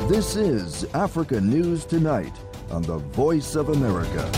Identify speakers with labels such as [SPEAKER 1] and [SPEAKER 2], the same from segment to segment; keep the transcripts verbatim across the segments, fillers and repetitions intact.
[SPEAKER 1] This is Africa News Tonight on the Voice of America.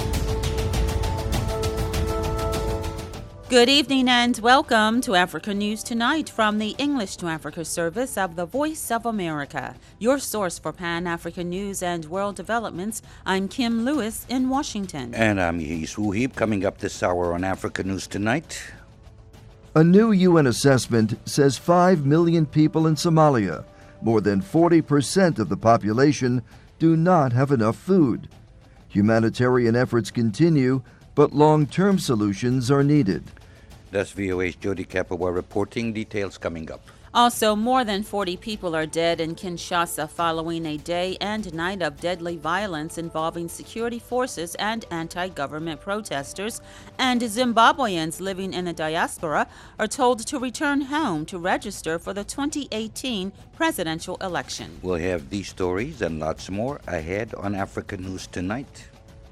[SPEAKER 2] Good evening and welcome to Africa News Tonight from the English to Africa service of the Voice of America, your source for Pan-African news and world developments. I'm Kim Lewis in Washington.
[SPEAKER 3] And I'm Yehis Wuhib. Coming up this hour on Africa News Tonight.
[SPEAKER 1] A new U N assessment says five million people in Somalia, more than forty percent of the population, do not have enough food. Humanitarian efforts continue, but long-term solutions are needed.
[SPEAKER 3] That's V O A's Jody Kapawa reporting. Details coming up.
[SPEAKER 2] Also, more than forty people are dead in Kinshasa following a day and night of deadly violence involving security forces and anti-government protesters. And Zimbabweans living in the diaspora are told to return home to register for the twenty eighteen presidential election.
[SPEAKER 3] We'll have these stories and lots more ahead on Africa News Tonight.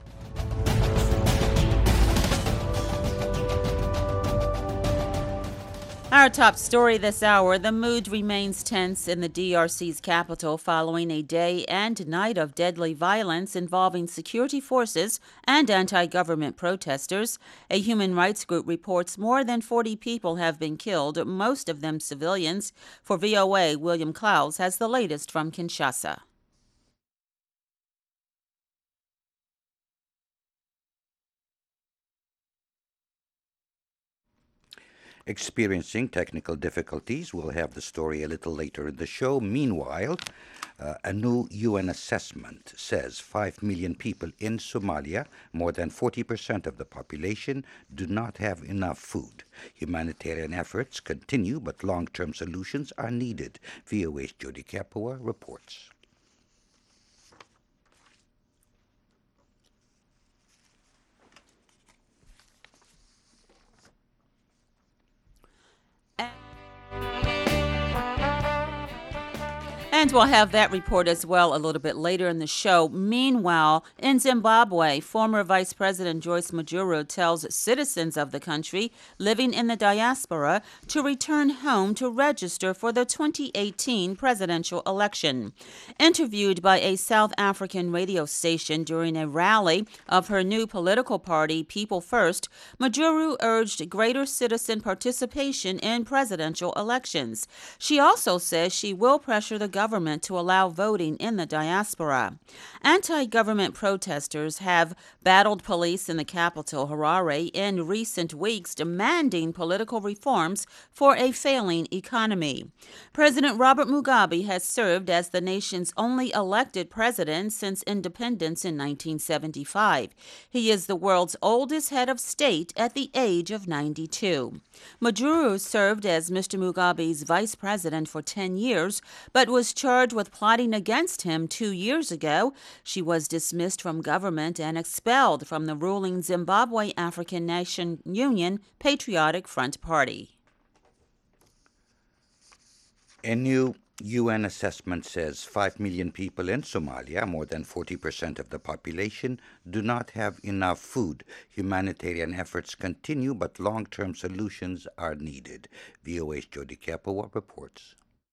[SPEAKER 2] Our top story this hour, the mood remains tense in the D R C's capital following a day and night of deadly violence involving security forces and anti-government protesters. A human rights group reports more than forty people have been killed, most of them civilians. For V O A, William Clowes has the latest from Kinshasa.
[SPEAKER 3] Experiencing technical difficulties. We'll have the story a little later in the show. Meanwhile, uh, a new U N assessment says five million people in Somalia, more than forty percent of the population, do not have enough food. Humanitarian efforts continue, but long-term solutions are needed. V O A's Jody Kapawa reports.
[SPEAKER 2] And we'll have that report as well a little bit later in the show. Meanwhile, in Zimbabwe, former Vice President Joyce Mujuru tells citizens of the country living in the diaspora to return home to register for the twenty eighteen presidential election. Interviewed by a South African radio station during a rally of her new political party, People First, Mujuru urged greater citizen participation in presidential elections. She also says she will pressure the government government to allow voting in the diaspora. Anti-government protesters have battled police in the capital, Harare, in recent weeks, demanding political reforms for a failing economy. President Robert Mugabe has served as the nation's only elected president since independence in nineteen seventy-five. He is the world's oldest head of state at the age of ninety-two. Mujuru served as Mister Mugabe's vice president for ten years, but was charged with plotting against him two years ago. She was dismissed from government and expelled from the ruling Zimbabwe African Nation Union Patriotic Front Party.
[SPEAKER 3] A new U N assessment says five million people in Somalia, more than forty percent of the population, do not have enough food. Humanitarian efforts continue, but long-term solutions are needed. V O A's Jody Kapawa reports.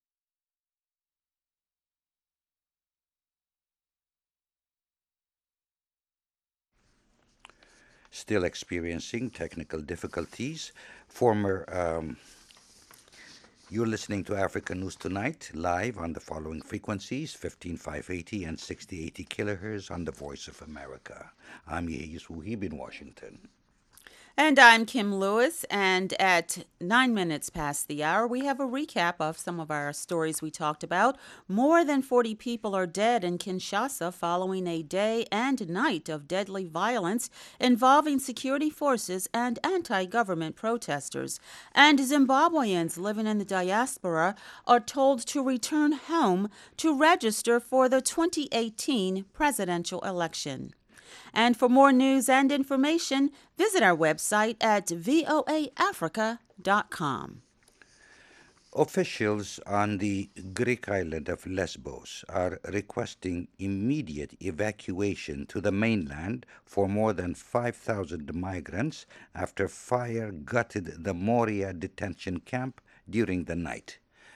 [SPEAKER 3] Still experiencing technical difficulties. Former, um, you're listening to Africa News Tonight, live on the following frequencies, fifteen five eighty and sixty eighty kilohertz on the Voice of America. I'm Yehis Wuhib in Washington.
[SPEAKER 2] And I'm Kim Lewis, and at nine minutes past the hour, we have a recap of some of our stories we talked about. More than forty people are dead in Kinshasa following a day and night of deadly violence involving security forces and anti-government protesters. And Zimbabweans living in the diaspora are told to return home to register for the twenty eighteen presidential election. And for more news and information, visit our website at voa africa dot com.
[SPEAKER 3] Officials on the Greek island of Lesbos are requesting immediate evacuation to the mainland for more than five thousand migrants after fire gutted the Moria detention camp during the night.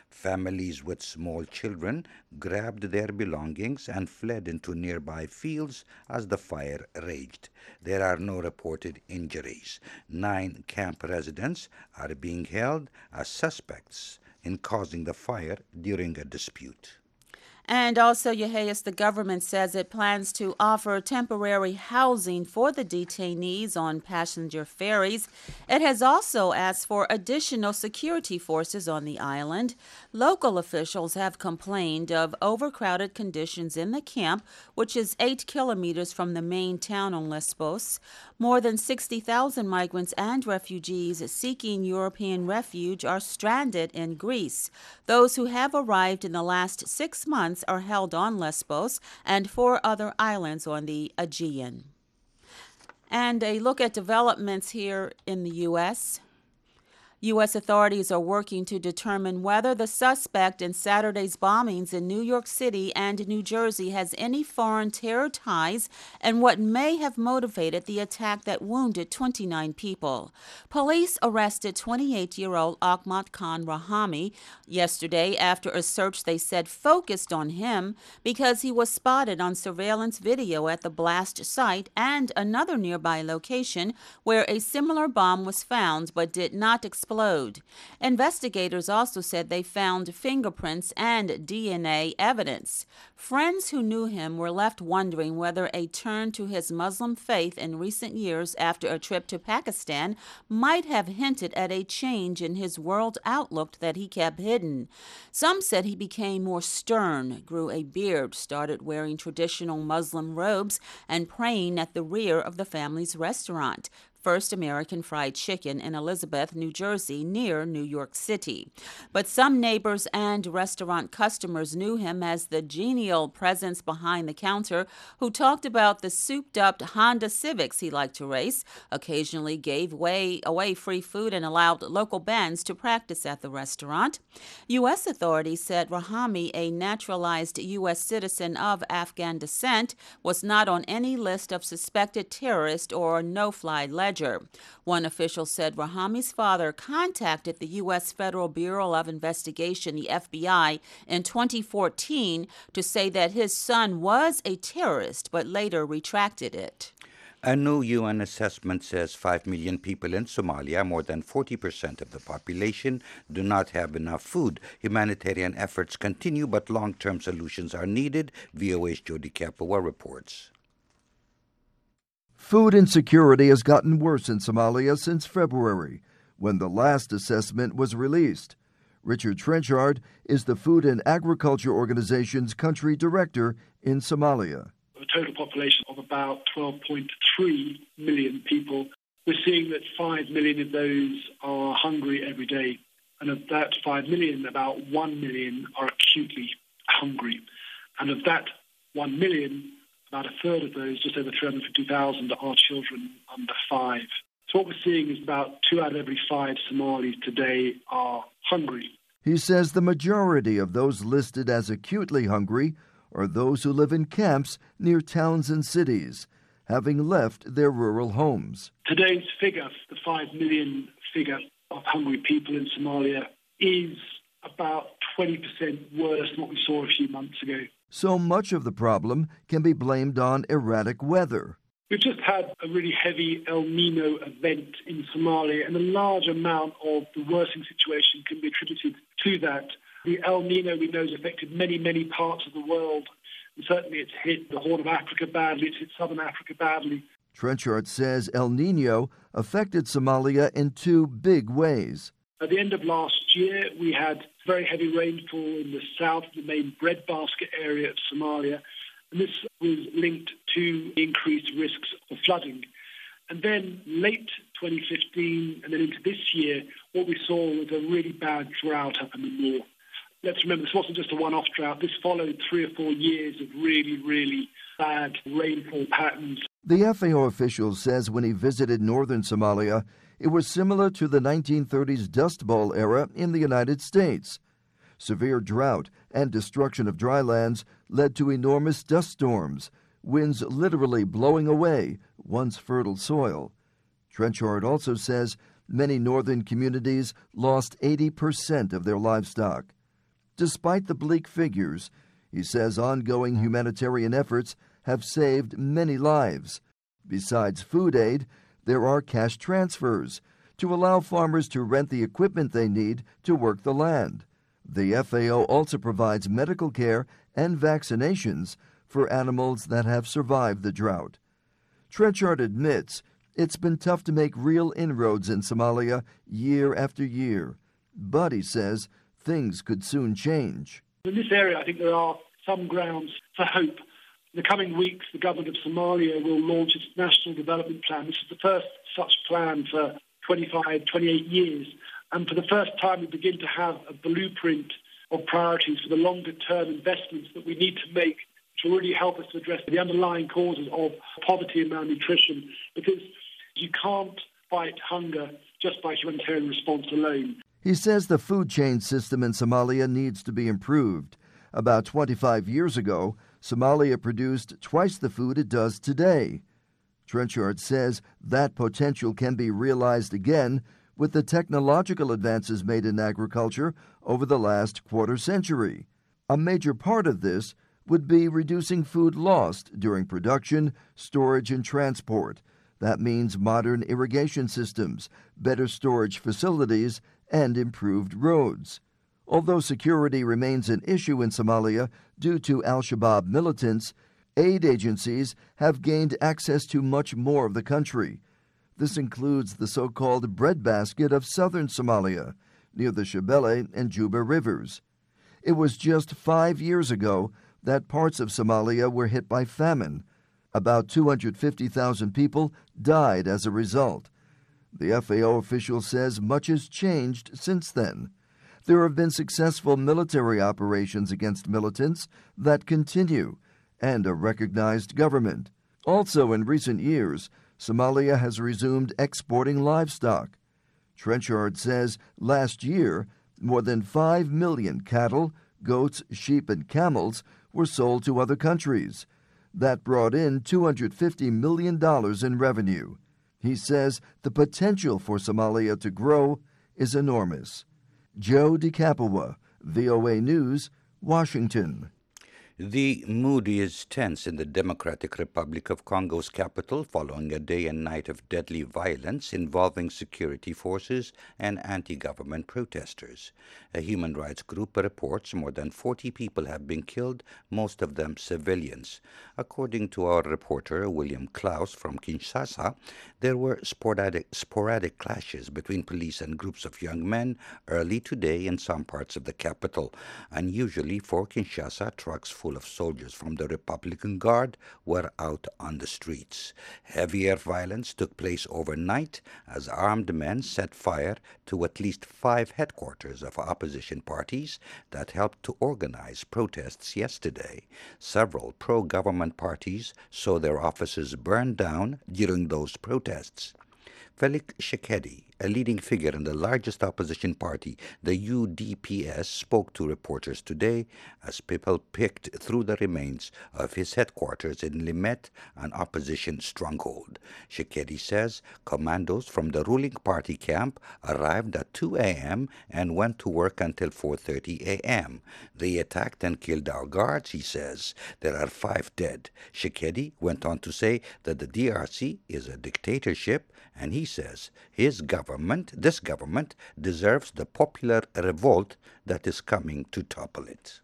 [SPEAKER 3] Families with small children grabbed their belongings and fled into nearby fields as the fire raged. There are no reported injuries. Nine camp residents are being held as suspects in causing the fire during a dispute.
[SPEAKER 2] And also, Yehias, the government says it plans to offer temporary housing for the detainees on passenger ferries. It has also asked for additional security forces on the island. Local officials have complained of overcrowded conditions in the camp, which is eight kilometers from the main town on Lesbos. More than sixty thousand migrants and refugees seeking European refuge are stranded in Greece. Those who have arrived in the last six months are held on Lesbos and four other islands on the Aegean. And a look at developments here in the U S U S authorities are working to determine whether the suspect in Saturday's bombings in New York City and New Jersey has any foreign terror ties and what may have motivated the attack that wounded twenty-nine people. Police arrested twenty-eight-year-old Ahmad Khan Rahami yesterday after a search they said focused on him because he was spotted on surveillance video at the blast site and another nearby location where a similar bomb was found but did not explode. Explode. Investigators also said they found fingerprints and D N A evidence. Friends who knew him were left wondering whether a turn to his Muslim faith in recent years after a trip to Pakistan might have hinted at a change in his world outlook that he kept hidden. Some said he became more stern, grew a beard, started wearing traditional Muslim robes, and praying at the rear of the family's restaurant, First American Fried Chicken in Elizabeth, New Jersey, near New York City. But some neighbors and restaurant customers knew him as the genial presence behind the counter who talked about the souped-up Honda Civics he liked to race, occasionally gave way, away free food, and allowed local bands to practice at the restaurant. U S authorities said Rahami, a naturalized U S citizen of Afghan descent, was not on any list of suspected terrorists or no-fly legends. One official said Rahami's father contacted the U S Federal Bureau of Investigation, the F B I, in twenty fourteen to say that his son was a terrorist, but later retracted it.
[SPEAKER 3] A new U N assessment says five million people in Somalia, more than forty percent of the population, do not have enough food. Humanitarian efforts continue, but long-term solutions are needed, V O A's Jody Capua reports.
[SPEAKER 1] Food insecurity has gotten worse in Somalia since February, when the last assessment was released. Richard Trenchard is the Food and Agriculture Organization's country director in Somalia.
[SPEAKER 4] A total population of about twelve point three million people. We're seeing that five million of those are hungry every day. And of that five million, about one million are acutely hungry. And of that one million, about a third of those, just over three hundred fifty thousand, are children under five. So what we're seeing is about two out of every five Somalis today are hungry.
[SPEAKER 1] He says the majority of those listed as acutely hungry are those who live in camps near towns and cities, having left their rural homes.
[SPEAKER 4] Today's figure, the five million figure of hungry people in Somalia, is about twenty percent worse than what we saw a few months ago.
[SPEAKER 1] So much of the problem can be blamed on erratic weather.
[SPEAKER 4] We've just had a really heavy El Nino event in Somalia, and a large amount of the worsening situation can be attributed to that. The El Nino, we know, has affected many, many parts of the world, and certainly it's hit the Horn of Africa badly, it's hit southern Africa badly.
[SPEAKER 1] Trenchard says El Nino affected Somalia in two big ways.
[SPEAKER 4] At the end of last year, we had very heavy rainfall in the south, the main breadbasket area of Somalia, and this was linked to increased risks of flooding. And then late twenty fifteen and then into this year, what we saw was a really bad drought up in the north. Let's remember, this wasn't just a one-off drought. This followed three or four years of really, really bad rainfall patterns.
[SPEAKER 1] The F A O official says when he visited northern Somalia, it was similar to the nineteen thirties Dust Bowl era in the United States. Severe drought and destruction of drylands led to enormous dust storms, winds literally blowing away once fertile soil. Trenchard also says many northern communities lost eighty percent of their livestock. Despite the bleak figures, he says ongoing humanitarian efforts have saved many lives. Besides food aid, there are cash transfers to allow farmers to rent the equipment they need to work the land. The F A O also provides medical care and vaccinations for animals that have survived the drought. Trenchard admits it's been tough to make real inroads in Somalia year after year, but he says things could soon change.
[SPEAKER 4] In this area, I think there are some grounds for hope. In the coming weeks, the government of Somalia will launch its National Development Plan. This is the first such plan for twenty-five, twenty-eight years. And for the first time, we begin to have a blueprint of priorities for the longer-term investments that we need to make to really help us to address the underlying causes of poverty and malnutrition, because you can't fight hunger just by humanitarian response alone.
[SPEAKER 1] He says the food chain system in Somalia needs to be improved. About twenty-five years ago, Somalia produced twice the food it does today. Trenchard says that potential can be realized again with the technological advances made in agriculture over the last quarter century. A major part of this would be reducing food lost during production, storage, and transport. That means modern irrigation systems, better storage facilities, and improved roads. Although security remains an issue in Somalia due to al-Shabaab militants, aid agencies have gained access to much more of the country. This includes the so-called breadbasket of southern Somalia, near the Shabelle and Juba rivers. It was just five years ago that parts of Somalia were hit by famine. About two hundred fifty thousand people died as a result. The F A O official says much has changed since then. There have been successful military operations against militants that continue, and a recognized government. Also, in recent years, Somalia has resumed exporting livestock. Trenchard says last year, more than five million cattle, goats, sheep, and camels were sold to other countries. That brought in two hundred fifty million dollars in revenue. He says the potential for Somalia to grow is enormous. Joe DeCapua, V O A News, Washington.
[SPEAKER 3] The mood is tense in the Democratic Republic of Congo's capital following a day and night of deadly violence involving security forces and anti-government protesters. A human rights group reports more than forty people have been killed, most of them civilians. According to our reporter, William Klaus from Kinshasa, there were sporadic, sporadic clashes between police and groups of young men early today in some parts of the capital. Unusually for Kinshasa, trucks full of soldiers from the Republican Guard were out on the streets. Heavier violence took place overnight as armed men set fire to at least five headquarters of opposition parties that helped to organize protests yesterday. Several pro-government parties saw their offices burned down during those protests. Felix Tshisekedi, a leading figure in the largest opposition party, the U D P S, spoke to reporters today as people picked through the remains of his headquarters in Limete, an opposition stronghold. Tshisekedi says commandos from the ruling party camp arrived at two a.m. and went to work until four thirty a.m. They attacked and killed our guards, he says. There are five dead. Tshisekedi went on to say that the D R C is a dictatorship, and he says his government, this government, deserves the popular revolt that is coming to topple it.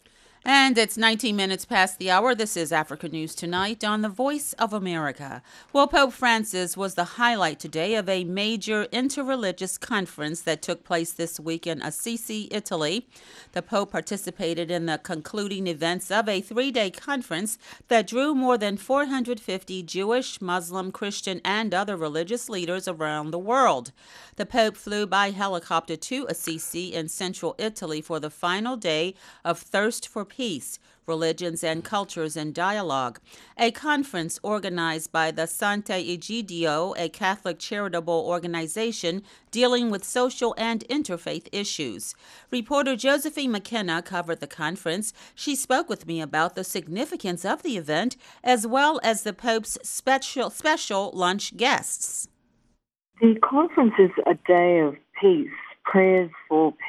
[SPEAKER 2] And it's nineteen minutes past the hour. This is Africa News Tonight on the Voice of America. Well, Pope Francis was the highlight today of a major interreligious conference that took place this week in Assisi, Italy. The Pope participated in the concluding events of a three-day conference that drew more than four hundred fifty Jewish, Muslim, Christian, and other religious leaders around the world. The Pope flew by helicopter to Assisi in central Italy for the final day of Thirst for Peace, Religions and Cultures in Dialogue, a conference organized by the Sant'Egidio, a Catholic charitable organization dealing with social and interfaith issues. Reporter Josephine McKenna covered the conference. She spoke with me about the significance of the event as well as the Pope's special, special lunch guests.
[SPEAKER 5] The conference is a day of peace, prayers for peace.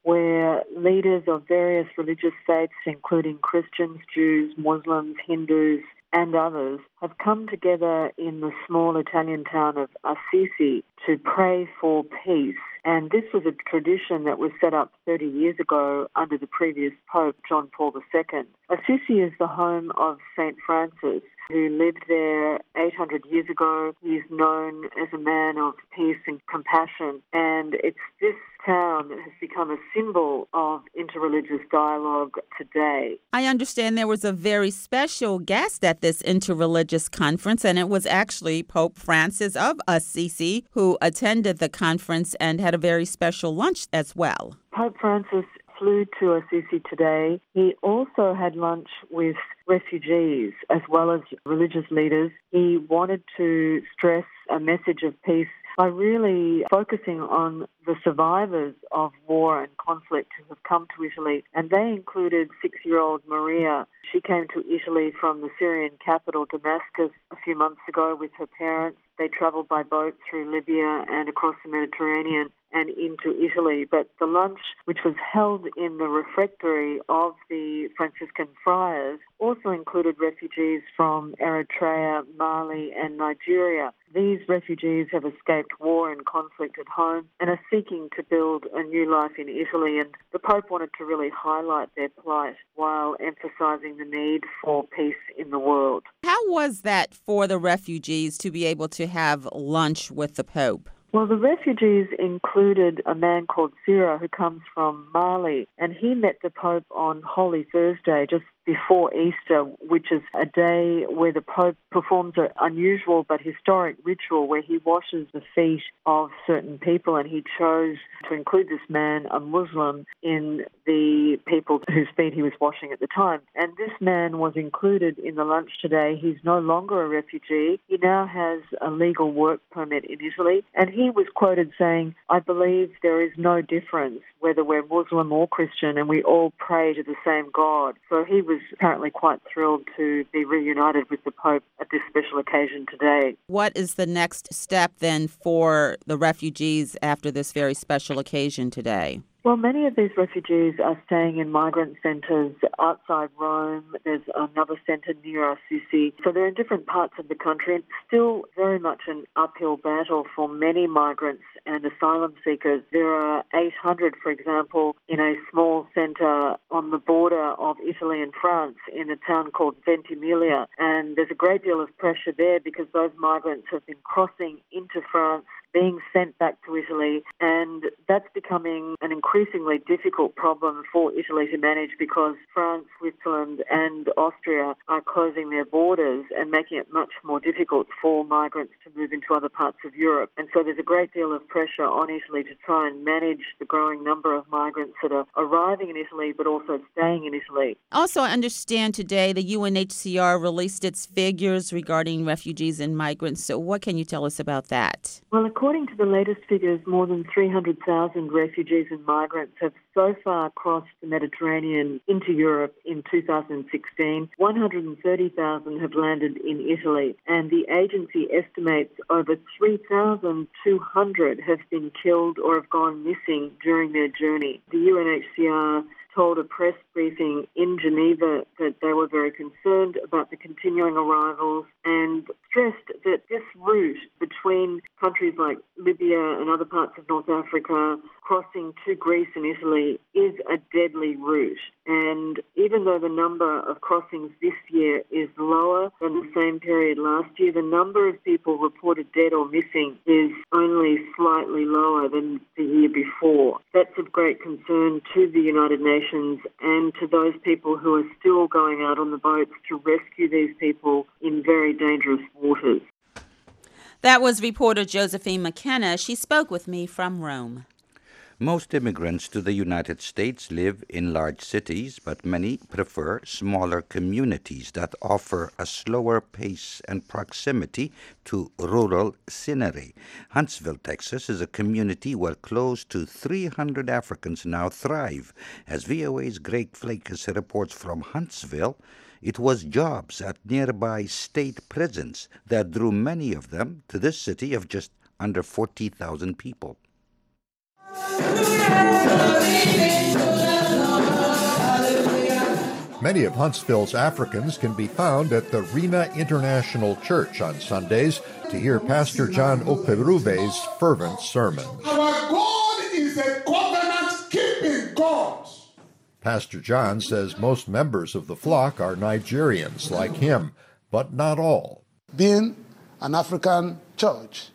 [SPEAKER 5] where leaders of various religious faiths, including Christians, Jews, Muslims, Hindus, and others, have come together in the small Italian town of Assisi to pray for peace. And this was a tradition that was set up thirty years ago under the previous Pope, John Paul the Second. Assisi is the home of Saint Francis, who lived there eight hundred years ago. He is known as a man of peace and compassion, and it's this town that has become a symbol of interreligious dialogue today.
[SPEAKER 2] I understand there was a very special guest at this interreligious conference, and it was actually Pope Francis of Assisi who attended the conference and had a very special lunch as well.
[SPEAKER 5] Pope Francis flew to Assisi today. He also had lunch with refugees as well as religious leaders. He wanted to stress a message of peace by really focusing on the survivors of war and conflict who have come to Italy, and they included six-year-old Maria. She came to Italy from the Syrian capital Damascus a few months ago with her parents. They travelled by boat through Libya and across the Mediterranean and into Italy. But the lunch, which was held in the refectory of the Franciscan friars, also included refugees from Eritrea, Mali and Nigeria. These refugees have escaped war and conflict at home and are seeking to build a new life in Italy, and the Pope wanted to really highlight their plight while emphasising the need for peace in the world.
[SPEAKER 2] How was that for the refugees to be able to have lunch with the Pope?
[SPEAKER 5] Well, the refugees included a man called Sira who comes from Mali, and he met the Pope on Holy Thursday, just before Easter, which is a day where the Pope performs an unusual but historic ritual where he washes the feet of certain people, and he chose to include this man, a Muslim, in the people whose feet he was washing at the time. And this man was included in the lunch today. He's no longer a refugee. He now has a legal work permit in Italy, and he was quoted saying, "I believe there is no difference whether we're Muslim or Christian, and we all pray to the same God." So he was apparently quite thrilled to be reunited with the Pope at this special occasion today.
[SPEAKER 2] What is the next step then for the refugees after this very special occasion today?
[SPEAKER 5] Well, many of these refugees are staying in migrant centres outside Rome. There's another centre near Assisi. So they're in different parts of the country, and still very much an uphill battle for many migrants and asylum seekers. There are eight hundred, for example, in a small centre on the border of Italy and France in a town called Ventimiglia. And there's a great deal of pressure there because those migrants have been crossing into France, being sent back to Italy, and that's becoming an increasingly difficult problem for Italy to manage because France, Switzerland and Austria are closing their borders and making it much more difficult for migrants to move into other parts of Europe. And so there's a great deal of pressure on Italy to try and manage the growing number of migrants that are arriving in Italy but also staying in Italy.
[SPEAKER 2] Also, I understand today the U N H C R released its figures regarding refugees and migrants. So what can you tell us about that?
[SPEAKER 5] Well, according to the latest figures, more than three hundred thousand refugees and migrants have so far crossed the Mediterranean into Europe in two thousand sixteen. one hundred thirty thousand have landed in Italy, and the agency estimates over three thousand two hundred have been killed or have gone missing during their journey. The U N H C R told a press briefing in Geneva that they were very concerned about the continuing arrivals and stressed that this route between countries like Libya and other parts of North Africa crossing to Greece and Italy is a deadly route. And even though the number of crossings this year is lower than the same period last year, the number of people reported dead or missing is only slightly lower than the year before. That's of great concern to the United Nations and to those people who are still going out on the boats to rescue these people in very dangerous waters.
[SPEAKER 2] That was reporter Josephine McKenna. She spoke with me from Rome.
[SPEAKER 3] Most immigrants to the United States live in large cities, but many prefer smaller communities that offer a slower pace and proximity to rural scenery. Huntsville, Texas is a community where close to three hundred Africans now thrive. As V O A's Greg Flakus reports from Huntsville, it was jobs at nearby state prisons that drew many of them to this city of just under forty thousand people.
[SPEAKER 6] Many of Huntsville's Africans can be found at the Rena International Church on Sundays to hear Pastor John Operube's fervent sermons.
[SPEAKER 7] Our God is a covenant-keeping God.
[SPEAKER 6] Pastor John says most members of the flock are Nigerians like him, but not all.
[SPEAKER 7] Being an African church,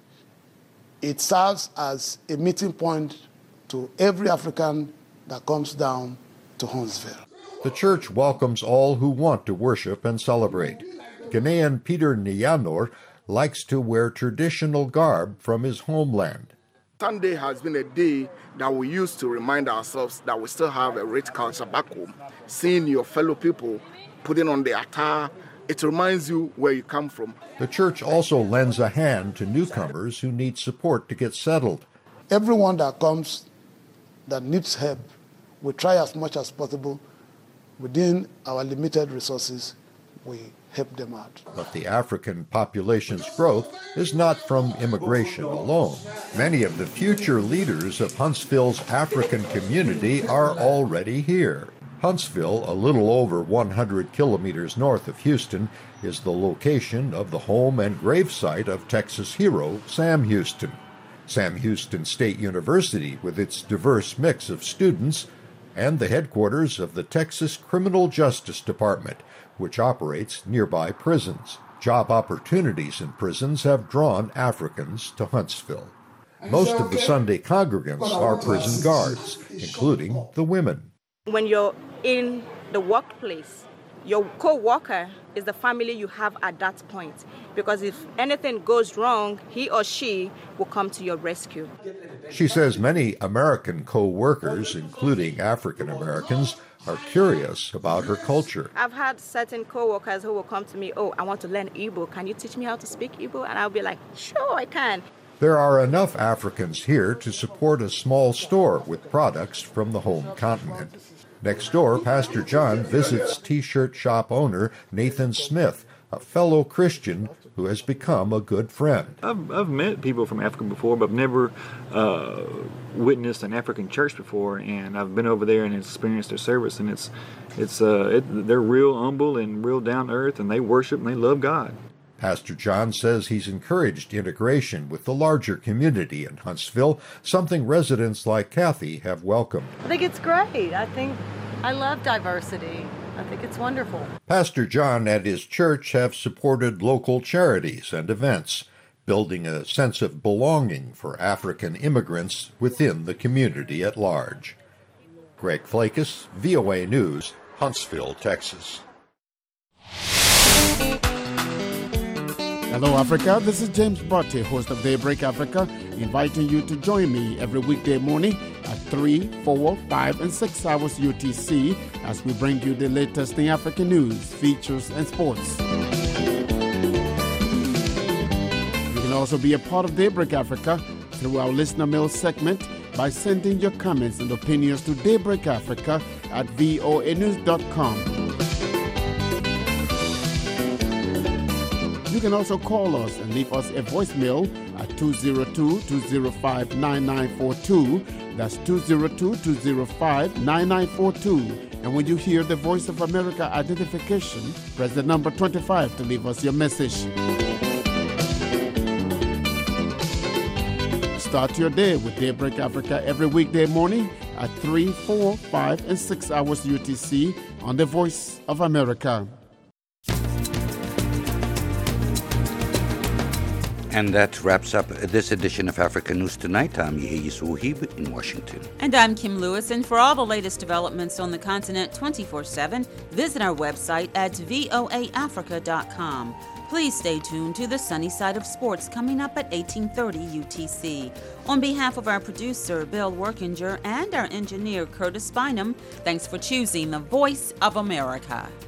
[SPEAKER 7] it serves as a meeting point to every African that comes down to Huntsville.
[SPEAKER 6] The church welcomes all who want to worship and celebrate. Ghanaian Peter Nyanor likes to wear traditional garb from his homeland.
[SPEAKER 8] Sunday has been a day that we use to remind ourselves that we still have a rich culture back home. Seeing your fellow people putting on the attire, it reminds you where you come from.
[SPEAKER 6] The church also lends a hand to newcomers who need support to get settled.
[SPEAKER 7] Everyone that comes that needs help, we try as much as possible. Within our limited resources, we help them out.
[SPEAKER 6] But the African population's growth is not from immigration alone. Many of the future leaders of Huntsville's African community are already here. Huntsville, a little over one hundred kilometers north of Houston, is the location of the home and gravesite of Texas hero Sam Houston. Sam Houston State University, with its diverse mix of students, and the headquarters of the Texas Criminal Justice Department, which operates nearby prisons. Job opportunities in prisons have drawn Africans to Huntsville. Most of the Sunday congregants are prison guards, including the women.
[SPEAKER 9] When you're in the workplace, your co-worker is the family you have at that point, because if anything goes wrong, he or she will come to your rescue.
[SPEAKER 6] She says many American co-workers, including African Americans, are curious about her culture.
[SPEAKER 9] I've had certain co-workers who will come to me, oh, I want to learn Igbo. Can you teach me how to speak Igbo? And I'll be like, sure, I can.
[SPEAKER 6] There are enough Africans here to support a small store with products from the home continent. Next door, Pastor John visits T-shirt shop owner Nathan Smith, a fellow Christian who has become a good friend.
[SPEAKER 10] I've, I've met people from Africa before, but I've never uh, witnessed an African church before, and I've been over there and experienced their service, and it's it's uh, it, they're real humble and real down to earth, and they worship and they love God.
[SPEAKER 6] Pastor John says he's encouraged integration with the larger community in Huntsville, something residents like Kathy have welcomed.
[SPEAKER 11] I think it's great. I think I love diversity. I think it's wonderful.
[SPEAKER 6] Pastor John and his church have supported local charities and events, building a sense of belonging for African immigrants within the community at large. Greg Flakus, V O A News, Huntsville, Texas.
[SPEAKER 12] Hello, Africa. This is James Botte, host of Daybreak Africa, inviting you to join me every weekday morning at three, four, five, and six hours U T C as we bring you the latest in African news, features, and sports. You can also be a part of Daybreak Africa through our listener mail segment by sending your comments and opinions to Daybreak Africa at voa news dot com. You can also call us and leave us a voicemail at two oh two, two oh five, nine nine four two. That's two oh two, two oh five, nine nine four two. And when you hear the Voice of America identification, press the number twenty-five to leave us your message. Start your day with Daybreak Africa every weekday morning at three, four, five, and six hours U T C on the Voice of America.
[SPEAKER 3] And that wraps up this edition of Africa News Tonight. I'm Yehia Souhib in Washington.
[SPEAKER 2] And I'm Kim Lewis. And for all the latest developments on the continent twenty-four seven, visit our website at voa africa dot com. Please stay tuned to the Sunny Side of Sports coming up at eighteen thirty U T C. On behalf of our producer, Bill Workinger, and our engineer, Curtis Bynum, thanks for choosing the Voice of America.